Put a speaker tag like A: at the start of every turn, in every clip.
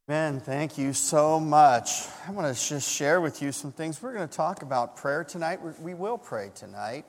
A: Ben, thank you so much. I want to just share with you some things. We're going to talk about prayer tonight. We will pray tonight.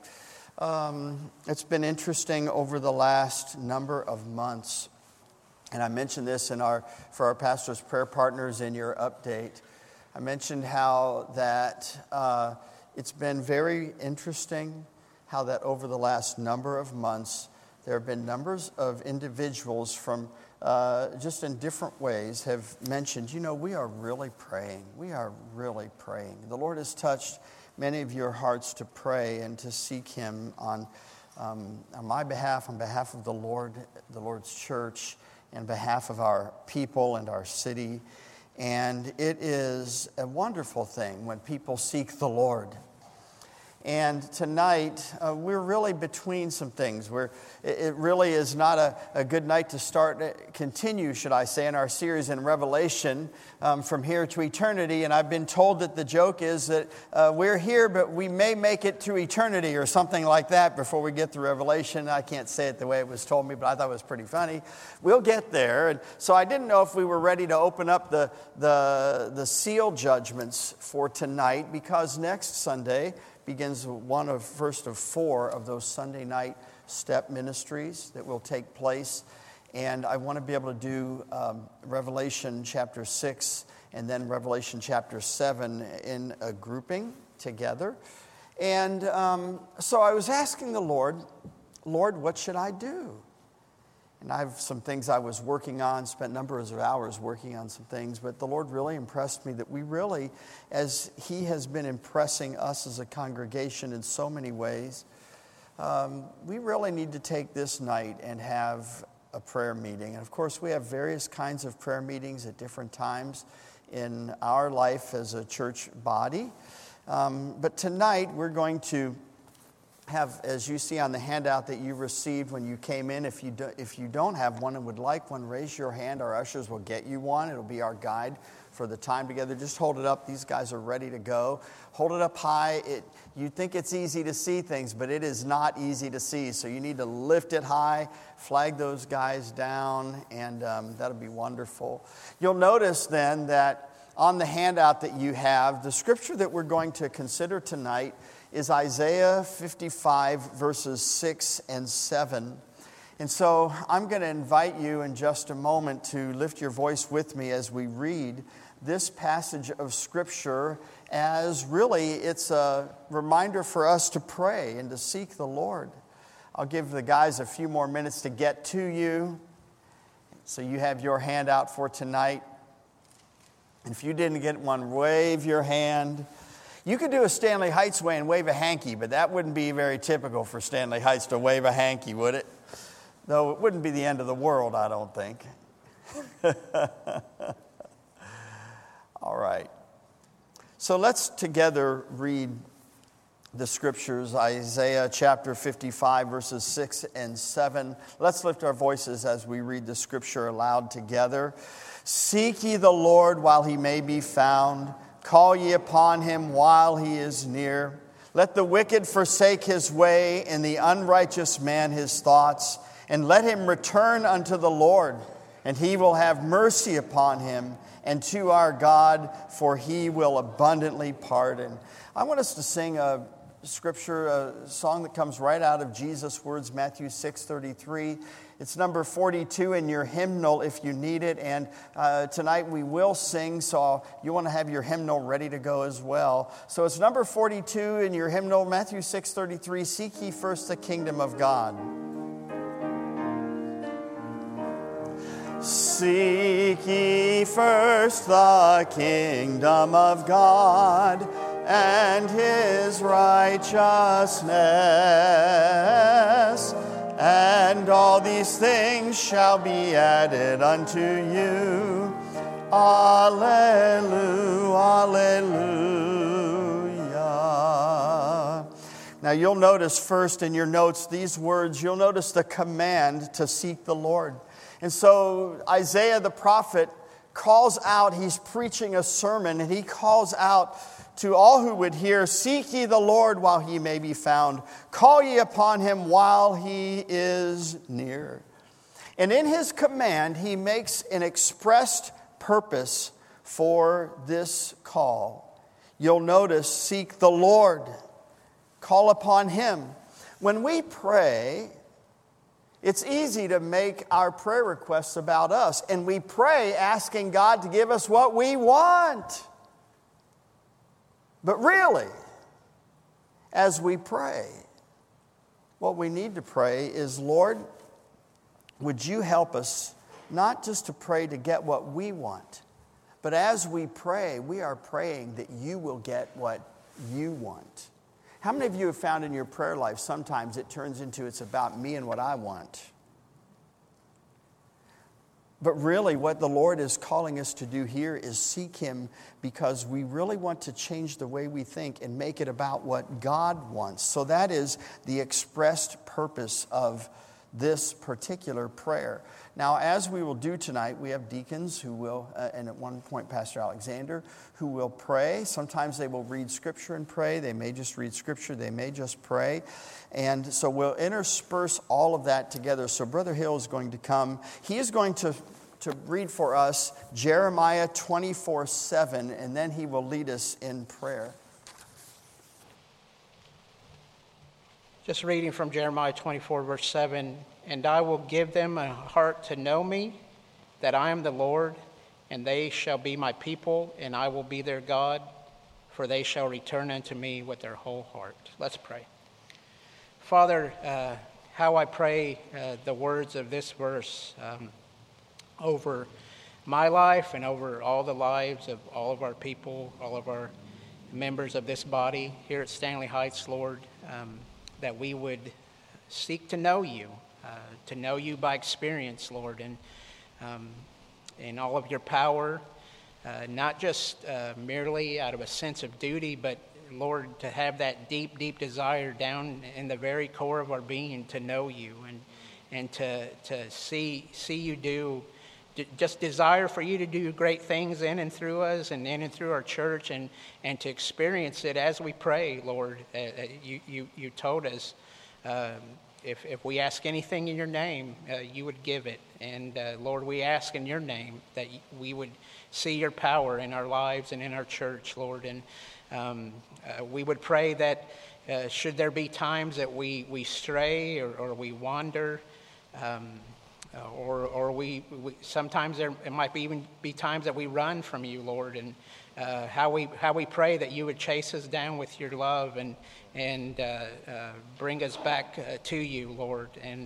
A: It's been interesting over the last number of months, and I mentioned this for our pastor's prayer partners in your update. I mentioned how that it's been very interesting how that over the last number of months there have been numbers of individuals from just in different ways have mentioned, we are really praying. We are really praying. The Lord has touched many of your hearts to pray and to seek Him on my behalf, on behalf of the Lord's church, and behalf of our people and our city. And it is a wonderful thing when people seek the Lord. And tonight, we're really between some things. It really is not a good night to continue, should I say, in our series in Revelation from here to eternity. And I've been told that the joke is that we're here, but we may make it to eternity or something like that before we get to Revelation. I can't say it the way it was told me, but I thought it was pretty funny. We'll get there. And so I didn't know if we were ready to open up the seal judgments for tonight, because next Sunday begins first of four of those Sunday night step ministries that will take place. And I want to be able to do Revelation chapter 6 and then Revelation chapter 7 in a grouping together. And so I was asking the Lord, what should I do? And I have some things I was working on, spent numbers of hours working on some things, but the Lord really impressed me that we really, as He has been impressing us as a congregation in so many ways, we really need to take this night and have a prayer meeting. And of course, we have various kinds of prayer meetings at different times in our life as a church body. But tonight, we're going to have, as you see on the handout that you received when you came in, if you don't have one and would like one, raise your hand. Our ushers will get you one. It'll be our guide for the time together. Just hold it up. These guys are ready to go. Hold it up high. You think it's easy to see things, but it is not easy to see. So you need to lift it high, flag those guys down, and that'll be wonderful. You'll notice then that on the handout that you have, the scripture that we're going to consider tonight is Isaiah 55, verses 6 and 7. And so I'm going to invite you in just a moment to lift your voice with me as we read this passage of Scripture, as really it's a reminder for us to pray and to seek the Lord. I'll give the guys a few more minutes to get to you, so you have your handout for tonight. And if you didn't get one, wave your hand. You could do a Stanley Heights way and wave a hanky, but that wouldn't be very typical for Stanley Heights to wave a hanky, would it? Though it wouldn't be the end of the world, I don't think. All right. So let's together read the scriptures, Isaiah chapter 55, verses 6 and 7. Let's lift our voices as we read the scripture aloud together. Seek ye the Lord while He may be found. Call ye upon Him while He is near. Let the wicked forsake his way, and the unrighteous man his thoughts. And let him return unto the Lord, and He will have mercy upon him, and to our God, for He will abundantly pardon. I want us to sing a song that comes right out of Jesus' words, Matthew 6:33. It's number 42 in your hymnal if you need it. And tonight we will sing, so you want to have your hymnal ready to go as well. So it's number 42 in your hymnal, Matthew 6:33. Seek ye first the kingdom of God. Seek ye first the kingdom of God and His righteousness, and all these things shall be added unto you. Alleluia, alleluia. Now you'll notice first in your notes these words. You'll notice the command to seek the Lord. And so Isaiah the prophet calls out, he's preaching a sermon, and he calls out to all who would hear, seek ye the Lord while He may be found. Call ye upon Him while He is near. And in His command, He makes an expressed purpose for this call. You'll notice, seek the Lord. Call upon Him. When we pray, it's easy to make our prayer requests about us. And we pray asking God to give us what we want. But really, as we pray, what we need to pray is, Lord, would you help us not just to pray to get what we want, but as we pray, we are praying that you will get what you want. How many of you have found in your prayer life sometimes it turns into it's about me and what I want? But really what the Lord is calling us to do here is seek Him because we really want to change the way we think and make it about what God wants. So that is the expressed purpose of this particular prayer. Now, as we will do tonight, we have deacons who will, and at one point Pastor Alexander, who will pray. Sometimes they will read Scripture and pray. They may just read Scripture. They may just pray. And so we'll intersperse all of that together. So Brother Hill is going to come. He is going to read for us Jeremiah 24:7, and then he will lead us in prayer.
B: Just reading from Jeremiah 24, verse 7, "And I will give them a heart to know me, that I am the Lord, and they shall be my people, and I will be their God, for they shall return unto me with their whole heart." Let's pray. Father, how I pray the words of this verse over my life and over all the lives of all of our people, all of our members of this body here at Stanley Heights, Lord, that we would seek to know you by experience, Lord, and in all of your power, not just merely out of a sense of duty, but, Lord, to have that deep, deep desire down in the very core of our being to know you and to see you do, just desire for you to do great things in and through us and in and through our church and to experience it as we pray, Lord. You told us if we ask anything in your name, you would give it. And Lord, we ask in your name that we would see your power in our lives and in our church, Lord. And we would pray that should there be times that we stray or we wander, or we sometimes it might even be times that we run from you, Lord, and how we pray that you would chase us down with your love and bring us back to you, Lord, and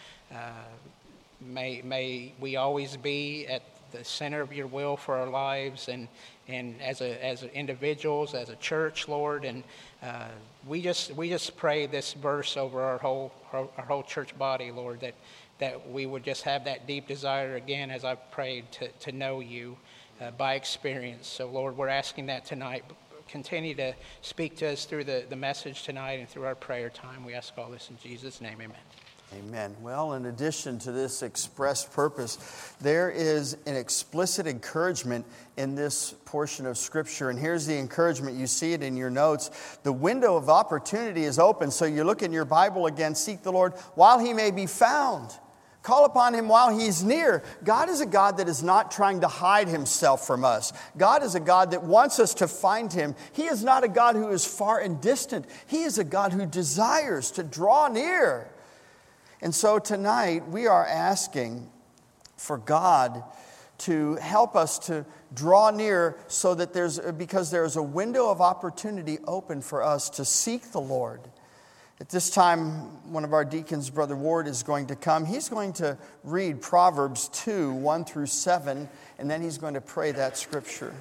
B: may we always be at the center of your will for our lives and as individuals, as a church, Lord, and we just pray this verse over our whole church body, Lord, that we would just have that deep desire again, as I've prayed, to know you by experience. So, Lord, we're asking that tonight. Continue to speak to us through the message tonight and through our prayer time. We ask all this in Jesus' name, amen.
A: Amen. Well, in addition to this expressed purpose, there is an explicit encouragement in this portion of Scripture. And here's the encouragement. You see it in your notes. The window of opportunity is open. So you look in your Bible again, seek the Lord while he may be found. Call upon him while he's near. God is a God that is not trying to hide himself from us. God is a God that wants us to find him. He is not a God who is far and distant. He is a God who desires to draw near. And so tonight we are asking for God to help us to draw near so that because there's a window of opportunity open for us to seek the Lord. At this time, one of our deacons, Brother Ward, is going to come. He's going to read Proverbs 2, 1 through 7, and then he's going to pray that scripture.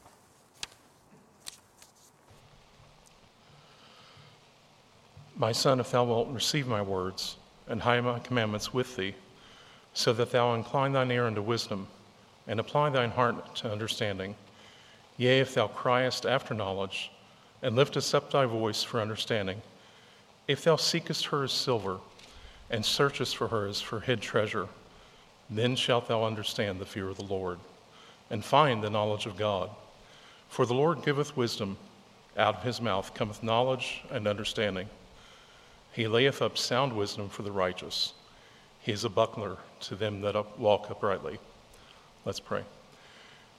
C: My son, if thou wilt receive my words, and hide my commandments with thee, so that thou incline thine ear unto wisdom, and apply thine heart to understanding. Yea, if thou criest after knowledge, and liftest up thy voice for understanding, if thou seekest her as silver, and searchest for her as for hid treasure, then shalt thou understand the fear of the Lord, and find the knowledge of God. For the Lord giveth wisdom, out of his mouth cometh knowledge and understanding. He layeth up sound wisdom for the righteous. He is a buckler to them that walk uprightly. Let's pray.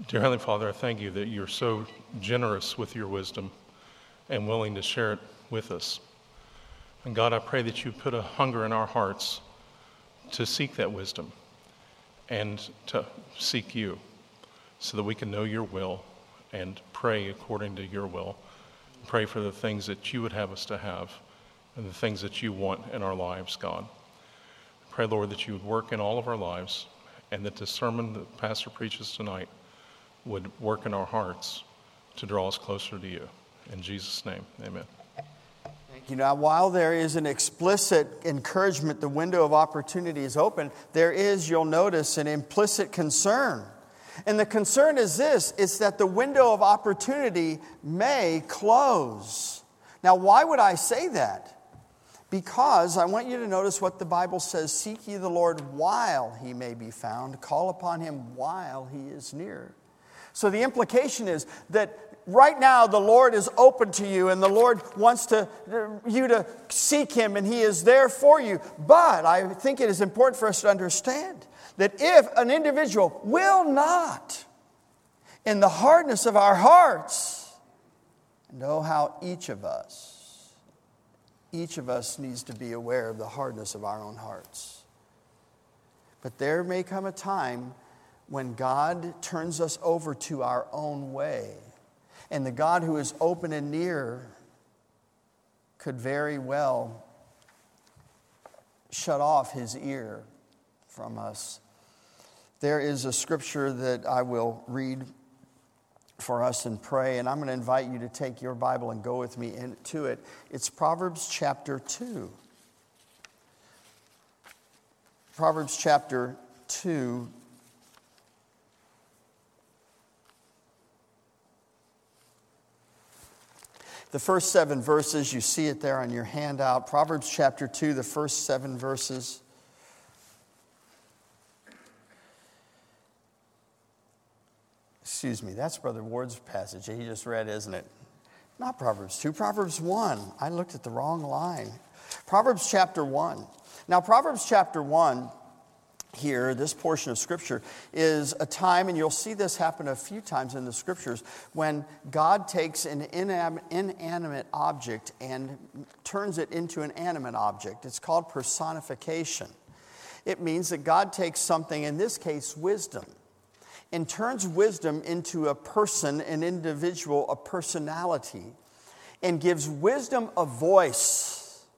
C: Dear Heavenly Father, I thank you that you're so generous with your wisdom and willing to share it with us. And God, I pray that you put a hunger in our hearts to seek that wisdom and to seek you so that we can know your will and pray according to your will. Pray for the things that you would have us to have and the things that you want in our lives, God. Pray, Lord, that you would work in all of our lives and that the sermon that the pastor preaches tonight would work in our hearts to draw us closer to you. In Jesus' name, amen.
A: You know, while there is an explicit encouragement, the window of opportunity is open, there is, you'll notice, an implicit concern. And the concern is this, it's that the window of opportunity may close. Now, why would I say that? Because I want you to notice what the Bible says, seek ye the Lord while he may be found, call upon him while he is near. So the implication is that right now the Lord is open to you and the Lord wants you to seek him and he is there for you. But I think it is important for us to understand that if an individual will not, in the hardness of our hearts, know how each of us needs to be aware of the hardness of our own hearts. But there may come a time when God turns us over to our own way. And the God who is open and near could very well shut off his ear from us. There is a scripture that I will read for us and pray, and I'm going to invite you to take your Bible and go with me into it. It's Proverbs chapter 2. Proverbs chapter 2. The first 7 verses, you see it there on your handout. Proverbs chapter 2, the first 7 verses. Excuse me, that's Brother Ward's passage he just read, isn't it? Not Proverbs 2, Proverbs 1. I looked at the wrong line. Proverbs chapter 1. Now, Proverbs chapter 1 here, this portion of Scripture, is a time, and you'll see this happen a few times in the Scriptures, when God takes an inanimate object and turns it into an animate object. It's called personification. It means that God takes something, in this case, wisdom, and turns wisdom into a person, an individual, a personality, and gives wisdom a voice.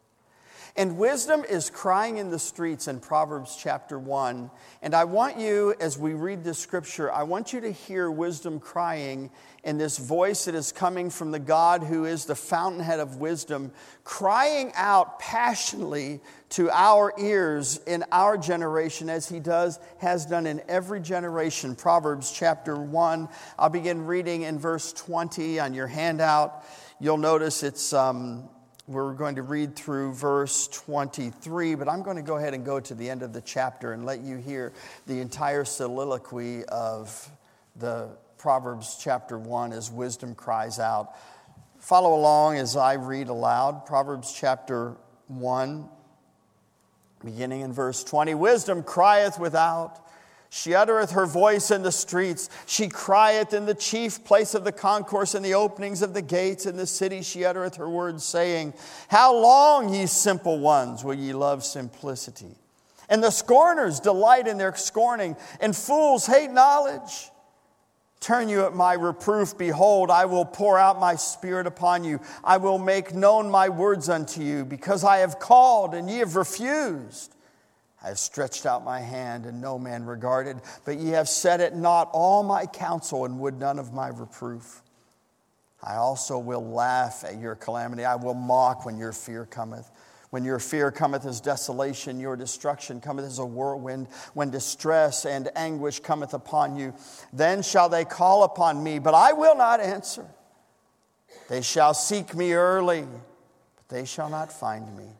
A: And wisdom is crying in the streets in Proverbs chapter 1. And I want you, as we read this scripture, I want you to hear wisdom crying in this voice that is coming from the God who is the fountainhead of wisdom, crying out passionately to our ears in our generation as he has done in every generation. Proverbs chapter 1. I'll begin reading in verse 20 on your handout. You'll notice it's... We're going to read through verse 23, but I'm going to go ahead and go to the end of the chapter and let you hear the entire soliloquy of the Proverbs chapter 1 as wisdom cries out. Follow along as I read aloud. Proverbs chapter 1, beginning in verse 20. Wisdom crieth without. She uttereth her voice in the streets. She crieth in the chief place of the concourse, in the openings of the gates. In the city she uttereth her words, saying, How long, ye simple ones, will ye love simplicity? And the scorners delight in their scorning, and fools hate knowledge. Turn you at my reproof. Behold, I will pour out my spirit upon you. I will make known my words unto you, because I have called, and ye have refused. I have stretched out my hand, and no man regarded. But ye have set at naught all my counsel, and would none of my reproof. I also will laugh at your calamity. I will mock when your fear cometh. When your fear cometh as desolation, your destruction cometh as a whirlwind. When distress and anguish cometh upon you, then shall they call upon me, but I will not answer. They shall seek me early, but they shall not find me.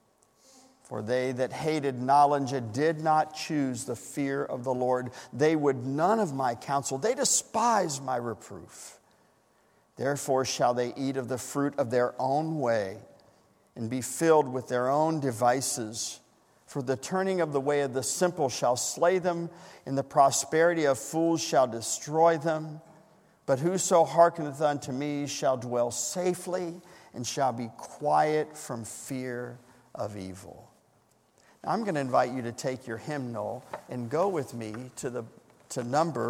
A: For they that hated knowledge and did not choose the fear of the Lord, they would none of my counsel. They despised my reproof. Therefore shall they eat of the fruit of their own way, and be filled with their own devices. For the turning of the way of the simple shall slay them, and the prosperity of fools shall destroy them. But whoso hearkeneth unto me shall dwell safely, and shall be quiet from fear of evil. Now, I'm going to invite you to take your hymnal and go with me to number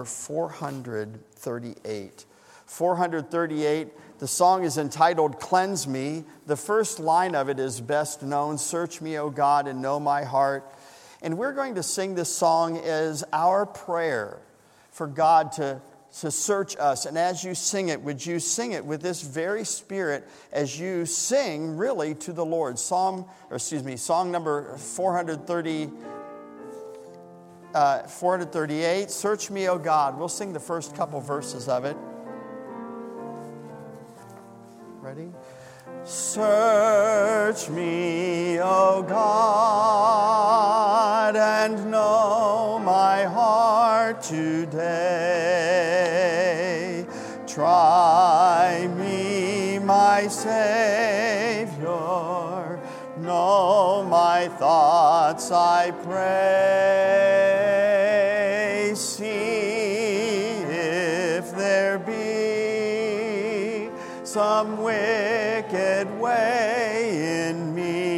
A: 438. 438, the song is entitled Cleanse Me. The first line of it is best known, Search me, O God, and know my heart. And we're going to sing this song as our prayer for God to search us. And as you sing it, would you sing it with this very spirit as you sing really to the Lord? Song number 438, Search me, O God. We'll sing the first couple verses of it. Ready? Search me, O God, and know my heart today. Try me, my Savior, know my thoughts, I pray. See if there be some wicked way in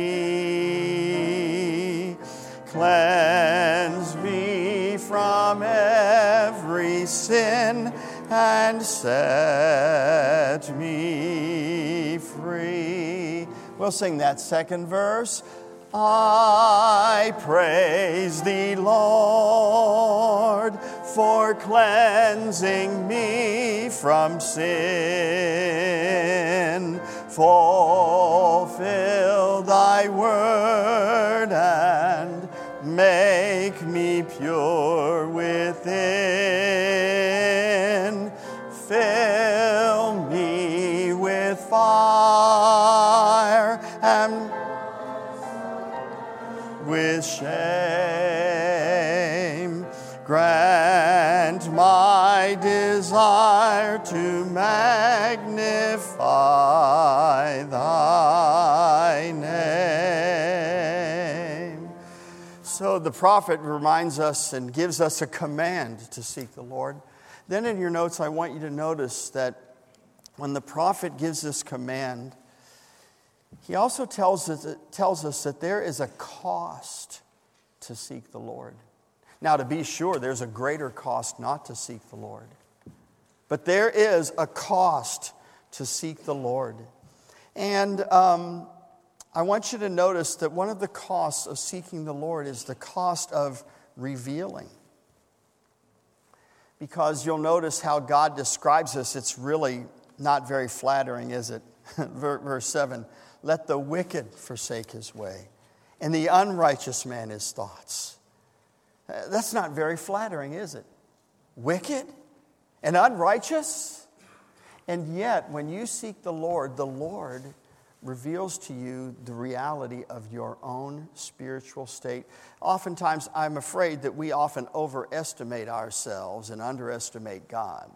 A: me. Cleanse me from every sin and set me free. We'll sing that second verse. I praise thee, Lord, for cleansing me from sin. Fulfill thy word and make me pure within. Fill me with fire and with shame. Grant my desire to magnify thy name. So the prophet reminds us and gives us a command to seek the Lord. Then in your notes, I want you to notice that when the prophet gives this command, he also tells us that there is a cost to seek the Lord. Now, to be sure, there's a greater cost not to seek the Lord. But there is a cost to seek the Lord. And I want you to notice that one of the costs of seeking the Lord is the cost of revealing. Because you'll notice how God describes us. It's really not very flattering, is it? Verse 7. Let the wicked forsake his way, and the unrighteous man his thoughts. That's not very flattering, is it? Wicked and unrighteous? And yet, when you seek the Lord reveals to you the reality of your own spiritual state. Oftentimes, I'm afraid that we often overestimate ourselves and underestimate God,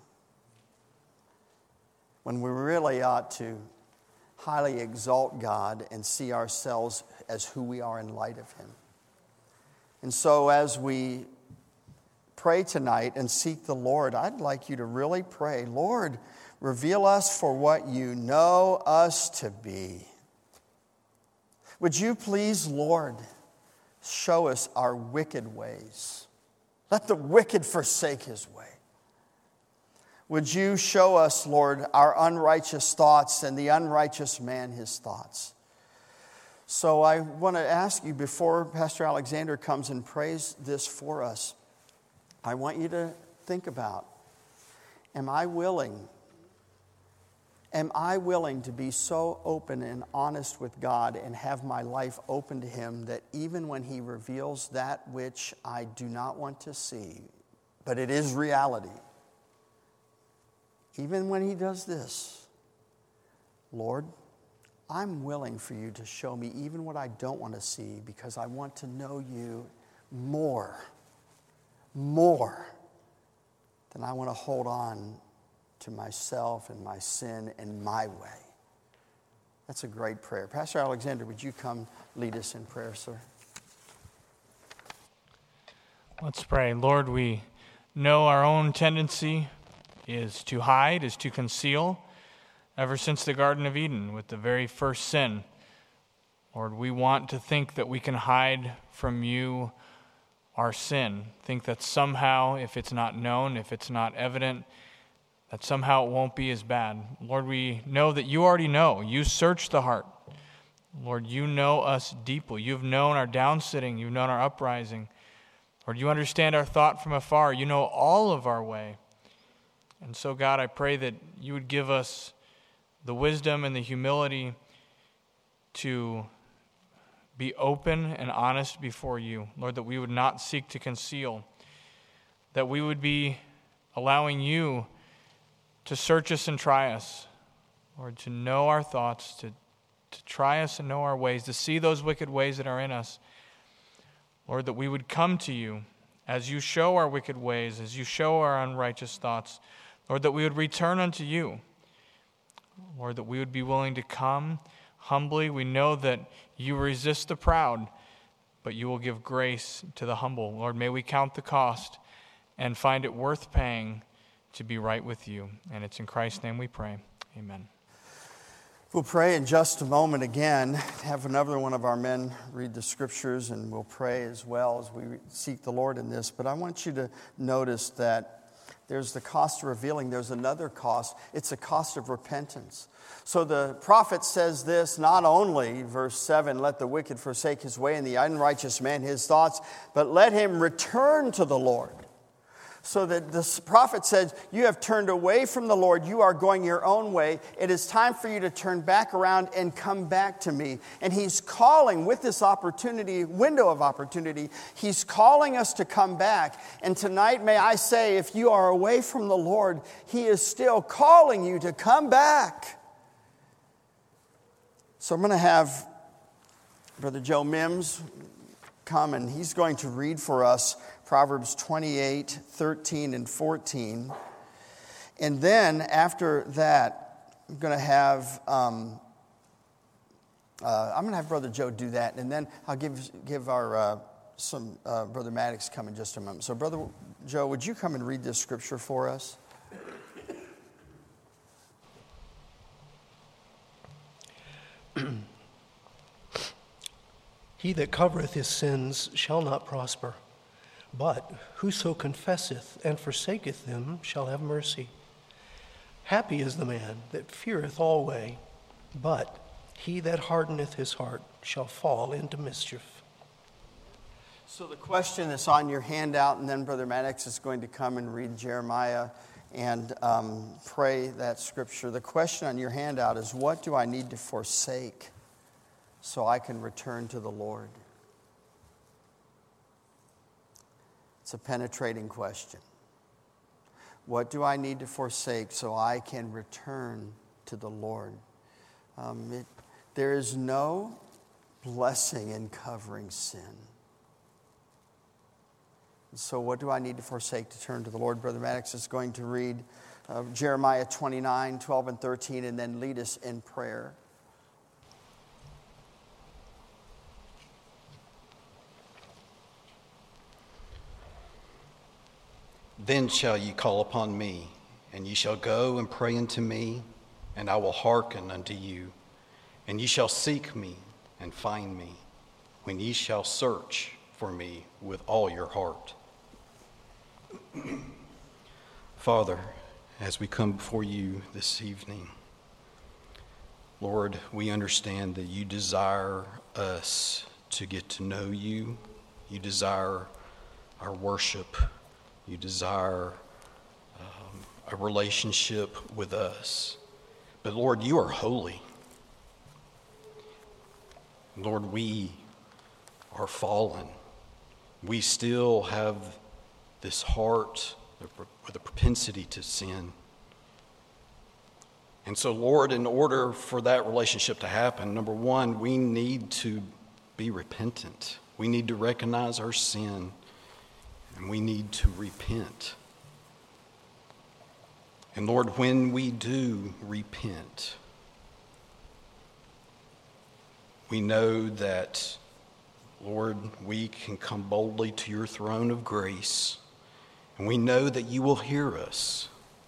A: when we really ought to highly exalt God and see ourselves as who we are in light of Him. And so as we pray tonight and seek the Lord, I'd like you to really pray, Lord, reveal us for what you know us to be. Would you please, Lord, show us our wicked ways. Let the wicked forsake his way. Would you show us, Lord, our unrighteous thoughts and the unrighteous man his thoughts? So I want to ask you, before Pastor Alexander comes and prays this for us, I want you to think about, am I willing to be so open and honest with God and have my life open to Him that even when He reveals that which I do not want to see, but it is reality, even when He does this, Lord, I'm willing for you to show me even what I don't want to see, because I want to know you more than I want to hold on to myself and my sin and my way. That's a great prayer. Pastor Alexander, would you come lead us in prayer, sir?
D: Let's pray. Lord, we know our own tendency is to hide, is to conceal, ever since the Garden of Eden with the very first sin. Lord, we want to think that we can hide from you our sin, think that somehow, if it's not known, if it's not evident, that somehow it won't be as bad. Lord, we know that you already know. You search the heart. Lord, you know us deeply. You've known our downsitting. You've known our uprising. Lord, you understand our thought from afar. You know all of our way. And so, God, I pray that you would give us the wisdom and the humility to be open and honest before you. Lord, that we would not seek to conceal, that we would be allowing you to search us and try us. Lord, to know our thoughts, to try us and know our ways, to see those wicked ways that are in us. Lord, that we would come to you as you show our wicked ways, as you show our unrighteous thoughts. Lord, that we would return unto you. Lord, that we would be willing to come humbly. We know that you resist the proud, but you will give grace to the humble. Lord, may we count the cost and find it worth paying to be right with you. And it's in Christ's name we pray. Amen.
A: We'll pray in just a moment again. Have another one of our men read the scriptures, and we'll pray as well as we seek the Lord in this. But I want you to notice that there's the cost of revealing. There's another cost. It's a cost of repentance. So the prophet says this, not only, verse 7, let the wicked forsake his way and the unrighteous man his thoughts, but let him return to the Lord. So that the prophet said, you have turned away from the Lord. You are going your own way. It is time for you to turn back around and come back to me. And he's calling with this opportunity, window of opportunity, he's calling us to come back. And tonight, may I say, if you are away from the Lord, he is still calling you to come back. So I'm going to have Brother Joe Mims come, and he's going to read for us Proverbs 28, 13, and 14. And then after that, I'm going to have Brother Joe do that. And then I'll give our Brother Maddox come in just a moment. So Brother Joe, would you come and read this scripture for us?
E: He that covereth his sins shall not prosper, but whoso confesseth and forsaketh them shall have mercy. Happy is the man that feareth alway, but he that hardeneth his heart shall fall into mischief.
A: So the question that's on your handout, and then Brother Maddox is going to come and read Jeremiah and pray that scripture. The question on your handout is, what do I need to forsake so I can return to the Lord? It's a penetrating question. What do I need to forsake so I can return to the Lord? There is no blessing in covering sin. So what do I need to forsake to turn to the Lord? Brother Maddox is going to read Jeremiah 29, 12, and 13, and then lead us in prayer.
F: Then shall ye call upon me, and ye shall go and pray unto me, and I will hearken unto you. And ye shall seek me and find me, when ye shall search for me with all your heart. Father, as we come before you this evening, Lord, we understand that you desire us to get to know you. You desire our worship. You desire a relationship with us. But Lord, you are holy. Lord, we are fallen. We still have this heart with a propensity to sin. And so, Lord, in order for that relationship to happen, number one, we need to be repentant. We need to recognize our sin, and we need to repent. And Lord, when we do repent, we know that Lord, we can come boldly to your throne of grace, and we know that you will hear us.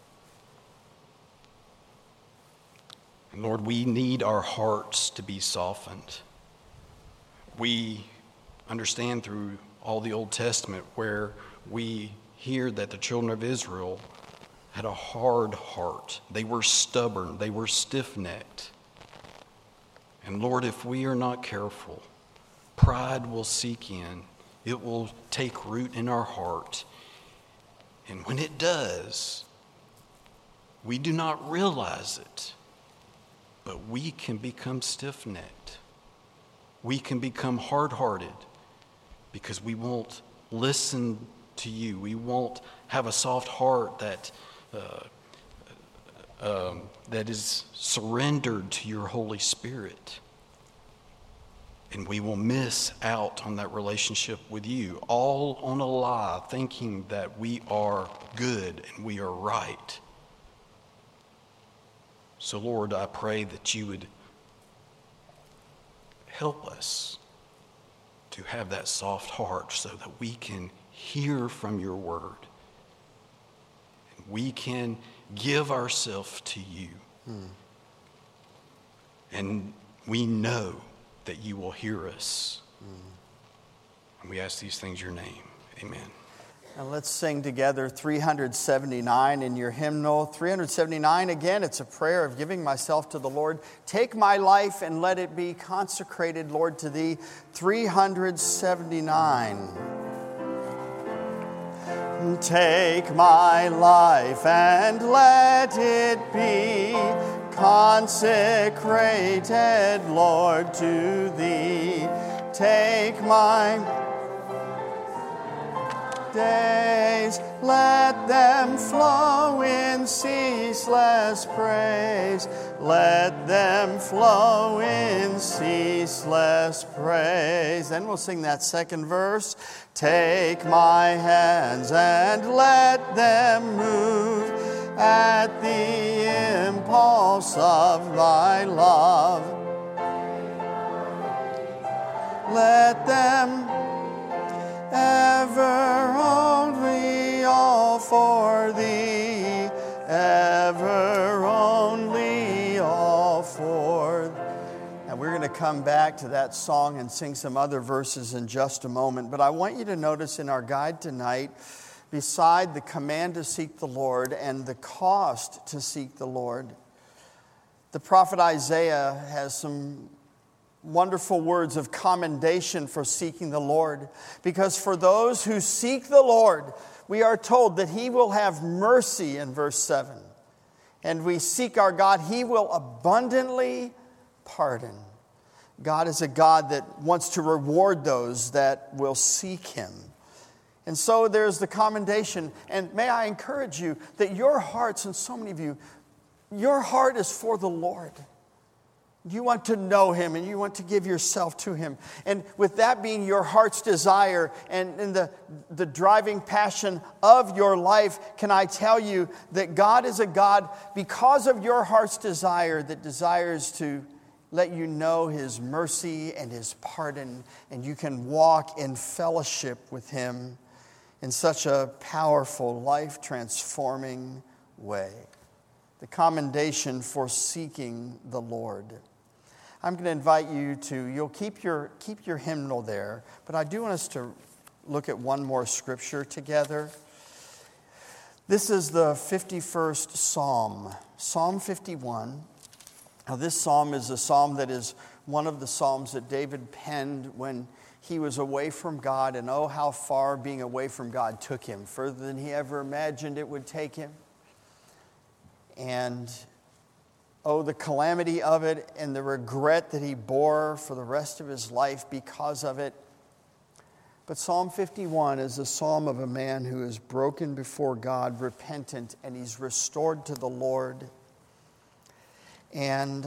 F: And Lord, we need our hearts to be softened. We understand through all the Old Testament where we hear that the children of Israel had a hard heart. They were stubborn. They were stiff-necked. And Lord, if we are not careful, pride will seek in. It will take root in our heart. And when it does, we do not realize it, but we can become stiff-necked. We can become hard-hearted because we won't listen to you. We won't have a soft heart that is surrendered to your Holy Spirit. And we will miss out on that relationship with you, all on a lie, thinking that we are good and we are right. So, Lord, I pray that you would help us to have that soft heart so that we can hear from your word. And we can give ourselves to you. And we know that you will hear us. And we ask these things in your name. Amen.
A: And let's sing together 379 in your hymnal. 379, again, it's a prayer of giving myself to the Lord. Take my life and let it be consecrated, Lord, to thee. 379. Take my life and let it be consecrated, Lord, to thee. Take my days, let them flow in ceaseless praise. Let them flow in ceaseless praise. Then we'll sing that second verse. Take my hands and let them move at the impulse of thy love. Let them ever only all for thee, ever only all for thee. And we're going to come back to that song and sing some other verses in just a moment. But I want you to notice in our guide tonight, beside the command to seek the Lord and the cost to seek the Lord, the prophet Isaiah has some wonderful words of commendation for seeking the Lord. Because for those who seek the Lord, we are told that he will have mercy in verse 7. And we seek our God, he will abundantly pardon. God is a God that wants to reward those that will seek him. And so there's the commendation. And may I encourage you that your hearts, and so many of you, your heart is for the Lord. You want to know him and you want to give yourself to him. And with that being your heart's desire and the driving passion of your life, can I tell you that God is a God, because of your heart's desire, that desires to let you know his mercy and his pardon, and you can walk in fellowship with him in such a powerful, life-transforming way. The commendation for seeking the Lord. I'm going to invite you to, you'll keep your hymnal there, but I do want us to look at one more scripture together. This is the 51st Psalm, Psalm 51. Now, this psalm is a psalm that is one of the psalms that David penned when he was away from God, and oh, how far being away from God took him, further than he ever imagined it would take him. And oh, the calamity of it and the regret that he bore for the rest of his life because of it. But Psalm 51 is a psalm of a man who is broken before God, repentant, and he's restored to the Lord. And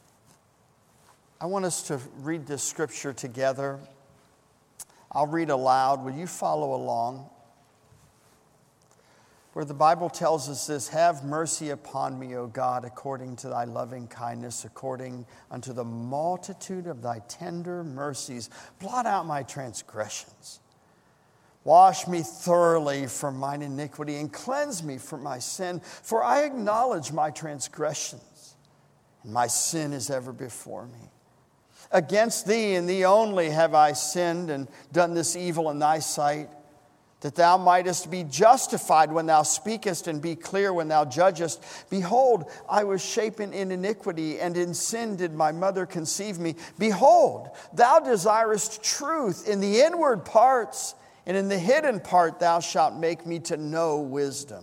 A: I want us to read this scripture together. I'll read aloud. Will you follow along? where the Bible tells us this: have mercy upon me, O God, according to thy loving kindness, according unto the multitude of thy tender mercies. Blot out my transgressions. Wash me thoroughly from mine iniquity and cleanse me from my sin. For I acknowledge my transgressions, and my sin is ever before me. Against thee and thee only have I sinned and done this evil in thy sight, that thou mightest be justified when thou speakest and be clear when thou judgest. Behold, I was shapen in iniquity, and in sin did my mother conceive me. Behold, thou desirest truth in the inward parts, and in the hidden part thou shalt make me to know wisdom.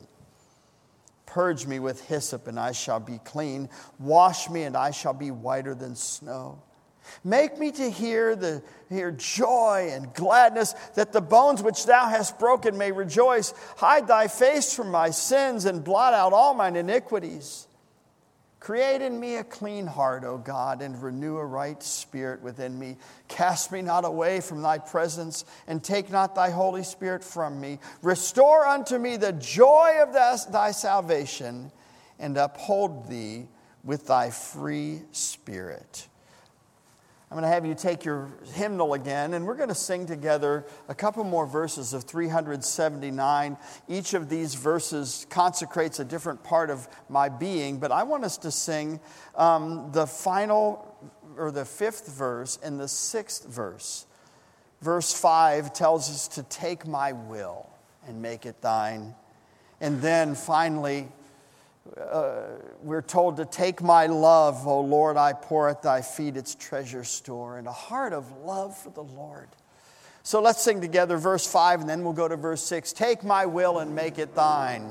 A: Purge me with hyssop, and I shall be clean. Wash me, and I shall be whiter than snow. Make me to hear joy and gladness, that the bones which thou hast broken may rejoice. Hide thy face from my sins, and blot out all mine iniquities. Create in me a clean heart, O God, and renew a right spirit within me. Cast me not away from thy presence, and take not thy Holy Spirit from me. Restore unto me the joy of thy salvation, and uphold thee with thy free spirit. I'm going to have you take your hymnal again, and we're going to sing together a couple more verses of 379. Each of these verses consecrates a different part of my being, but I want us to sing the fifth verse and the sixth verse. Verse 5 tells us to take my will and make it thine. And then finally, we're told to take my love, O Lord, I pour at thy feet its treasure store, and a heart of love for the Lord. So let's sing together verse 5, and then we'll go to verse 6. Take my will and make it thine.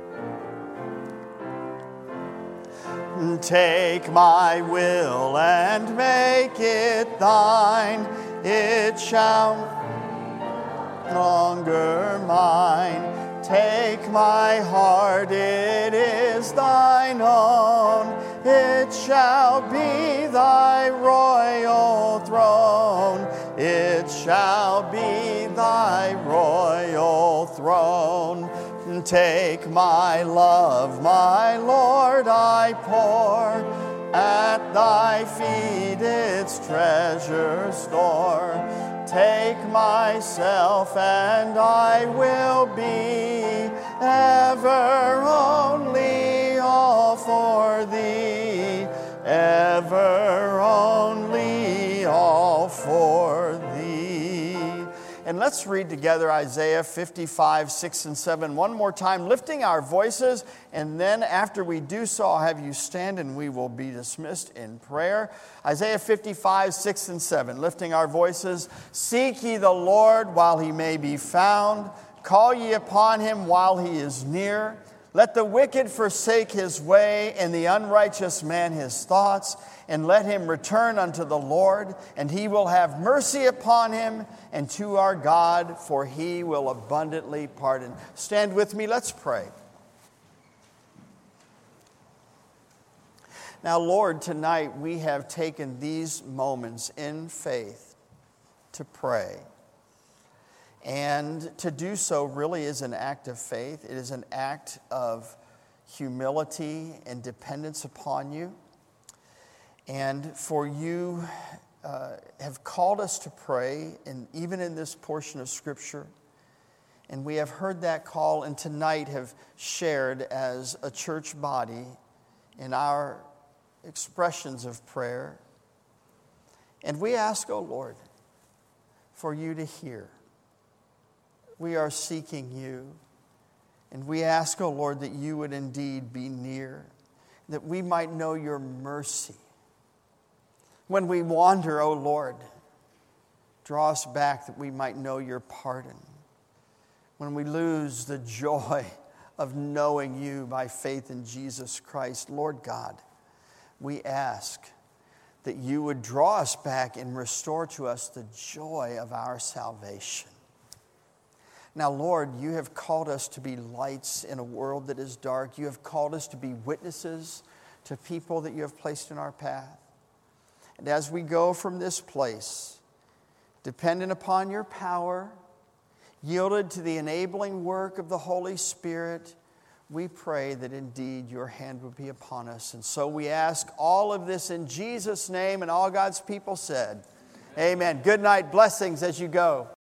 A: Take my will and make it thine. It shall no longer mine. Take my heart, it is thine own. It shall be thy royal throne. It shall be thy royal throne. Take my love, my Lord, I pour at thy feet its treasure store. Take myself, and I will be ever only all for thee, ever only all for thee. And let's read together Isaiah 55, 6 and 7 one more time, lifting our voices. And then after we do so, I'll have you stand and we will be dismissed in prayer. Isaiah 55, 6 and 7, lifting our voices. Seek ye the Lord while he may be found. Call ye upon him while he is near. Let the wicked forsake his way, and the unrighteous man his thoughts, and let him return unto the Lord, and he will have mercy upon him, and to our God, for he will abundantly pardon. Stand with me, let's pray. Now, Lord, tonight we have taken these moments in faith to pray. And to do so really is an act of faith. It is an act of humility and dependence upon you. And for you have called us to pray, and even in this portion of Scripture. And we have heard that call, and tonight have shared as a church body in our expressions of prayer. And we ask, O Lord, for you to hear. We are seeking you, and we ask, O Lord, that you would indeed be near, that we might know your mercy. When we wander, O Lord, draw us back that we might know your pardon. When we lose the joy of knowing you by faith in Jesus Christ, Lord God, we ask that you would draw us back and restore to us the joy of our salvation. Now, Lord, you have called us to be lights in a world that is dark. You have called us to be witnesses to people that you have placed in our path. And as we go from this place, dependent upon your power, yielded to the enabling work of the Holy Spirit, we pray that indeed your hand would be upon us. And so we ask all of this in Jesus' name, and all God's people said, amen. Good night. Blessings as you go.